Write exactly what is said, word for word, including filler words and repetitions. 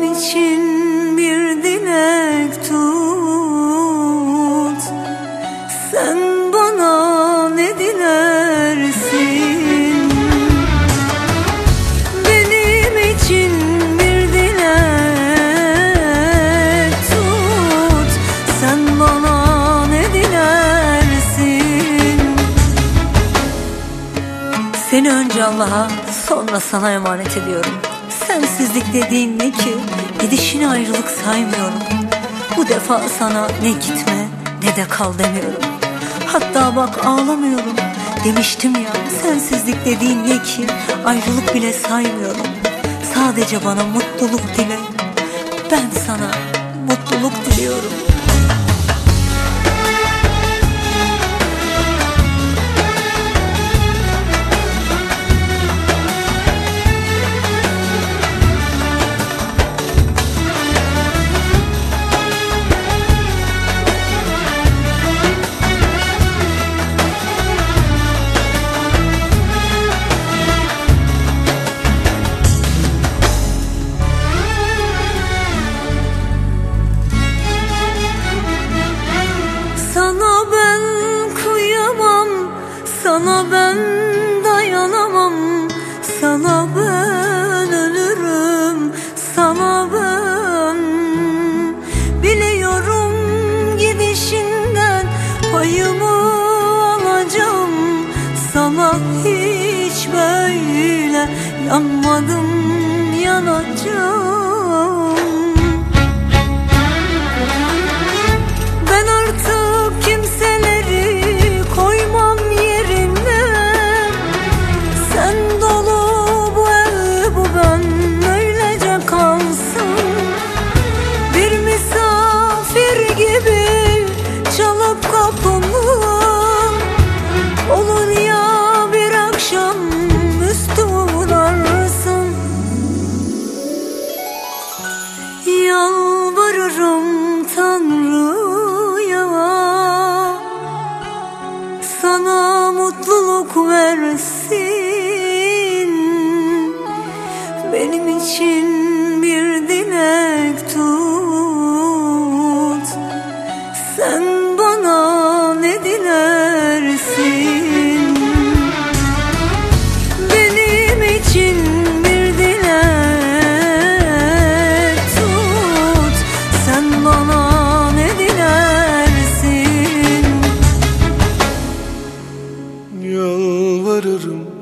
için bir dilek tut. Sen bana ne dilersin? Benim için bir dilek tut. Sen bana ne dilersin? Seni önce Allah'a, sonra sana emanet ediyorum. Sensizlik dediğin ne ki? Gidişini ayrılık saymıyorum. Bu defa sana ne gitme ne de kal demiyorum. Hatta bak ağlamıyorum. Demiştim ya, sensizlik dediğin ne ki? Ayrılık bile saymıyorum. Sadece bana mutluluk dile. Ben sana mutluluk diliyorum. Sana ben dayanamam, sana ben ölürüm, sana ben. Biliyorum gidişinden payımı alacağım. Sana hiç böyle yanmadım, yanacağım. Ben artık kimseleri koymam yerine. Sen dolu bu ev, bu ben, öylece kalsın. Bir misafir gibi çalıp kapımı, olur ya bir akşam üstü uğrarsın. Yalvarırım Tanrı'ya, sana mutluluk versin. Benim için bir dilek tut. Sen bana ne dilersin? Benim için bir dilek tut. Sen bana ne dilersin? Yalvarırım